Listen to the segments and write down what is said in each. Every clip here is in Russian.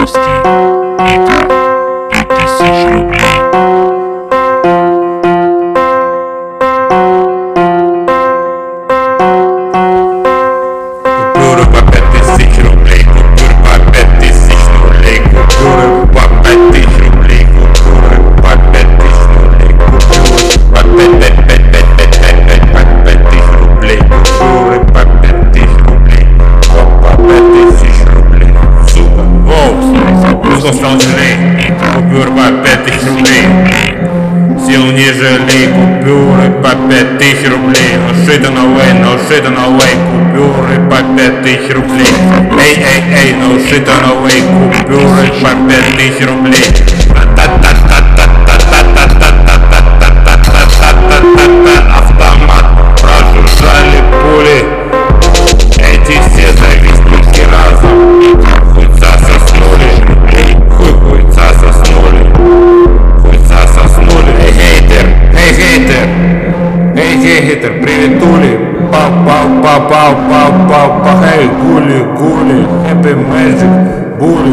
Купюр по 5000 рублей. Сил не жалей, купюры по 5000 рублей. No shit on away, купюры по 5000 рублей. Эй, no shit on away, купюры по 5000 рублей. Автомат, прожужжали пули. Эти все завистники разом. Хуйца соснули. Хуйца соснули. Хуйца соснули. Эй, хейтер, приветули. Пау, эй, гули, хэппи мэджик, були,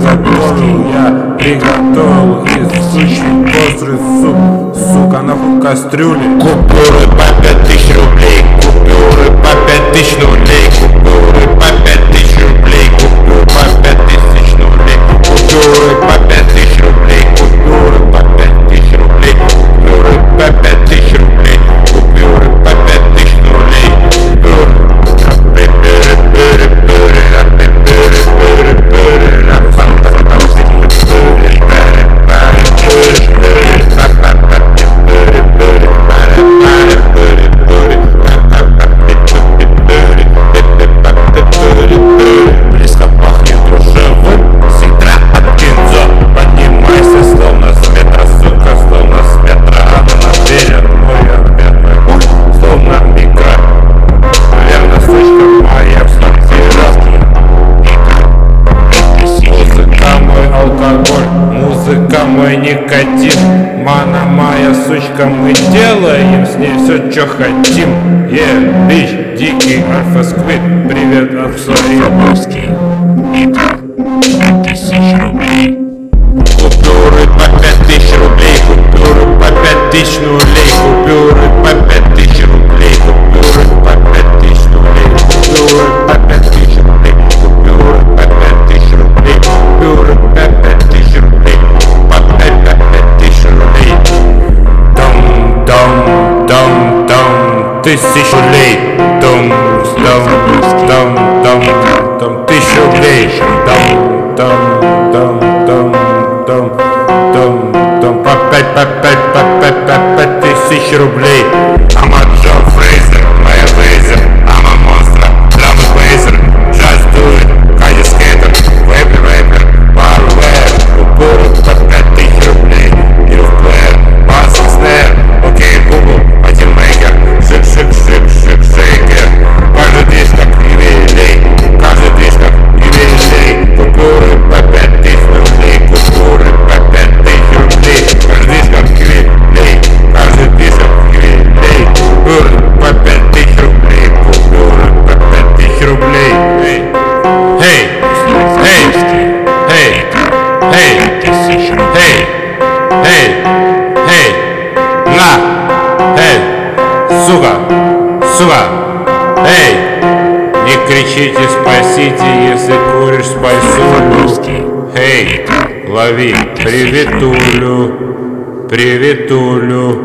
приготовил из сущий острый суп, сука, нахуй кастрюли. Купюры по 5000 рублей, купюры по 5000 рублей, купюры по 5000 рублей, купюры по 5000 рублей, купюры по 5000 рублей, купюры по 5000 рублей, купюры по 5000 рублей, купюры по 5000 рублей. Близко пахнет ржавым, сидра от кинзо. Поднимайся, словно с метра, сука, словно с метра. Она наверен, мой обменный хуй, словно микро. Верно, слышка моя в квартире. Музыка мой алкоголь, музыка мой никотин. Мана моя сучка, мы делаем с ней все, что хотим. Бич, дикий альфа-сквид, привет от своих. Итак, 5000 рублей. Купюры по 5000 рублей, купюры по 5000 рублей, купюры по 5000 рублей, купюры по 5000 рублей, купюры по 5000 рублей, купюры по 5000 рублей, купюры по 5000 рублей, по 5000 рублей. Дом, 1000 рублей, дом, 1000 рублей, дом, по 5000 рублей. I'm a Joe Fraser, моя Fraser, I'm a monster, drum and baser, just do it, Кади скейтер, вейпер, барвер, купюры по 5000 рублей, Youth Player, басик снэр, окей, Google, патимейкер, шейкер, каждый диск как юбилей, купюры по 5000 рублей, купюры по 5000 рублей, каждый диск как юбилей, купюры по 5000 рублей, купюры по 5000 рублей. Сука, не кричите, спасите, если куришь, спасю. Лови, приветулю.